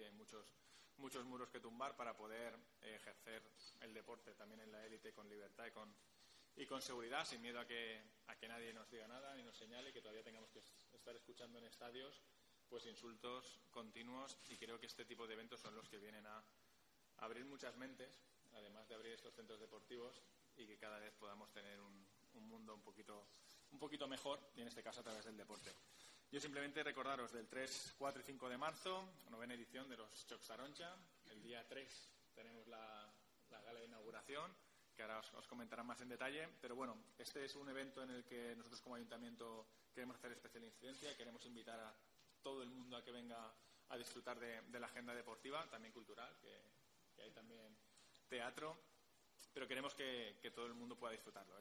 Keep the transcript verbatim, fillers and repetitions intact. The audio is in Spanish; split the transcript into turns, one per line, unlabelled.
todavía hay muchos, muchos muros que tumbar para poder eh, ejercer el deporte también en la élite con libertad y con, y con seguridad, sin miedo a que, a que nadie nos diga nada ni nos señale, que todavía tengamos que estar escuchando en estadios pues insultos continuos, y creo que este tipo de eventos son los que vienen a abrir muchas mentes, además de abrir estos centros deportivos, y que cada vez podamos tener un, un mundo un poquito, un poquito mejor, y en este caso a través del deporte. Yo simplemente recordaros del tres, cuatro y cinco de marzo, novena edición de los Jocs Taronja. El día tres tenemos la, la gala de inauguración, que ahora os, os comentarán más en detalle, pero bueno, este es un evento en el que nosotros como ayuntamiento queremos hacer especial incidencia, queremos invitar a todo el mundo a que venga a disfrutar de, de la agenda deportiva, también cultural, que, que hay también teatro, pero queremos que, que todo el mundo pueda disfrutarlo.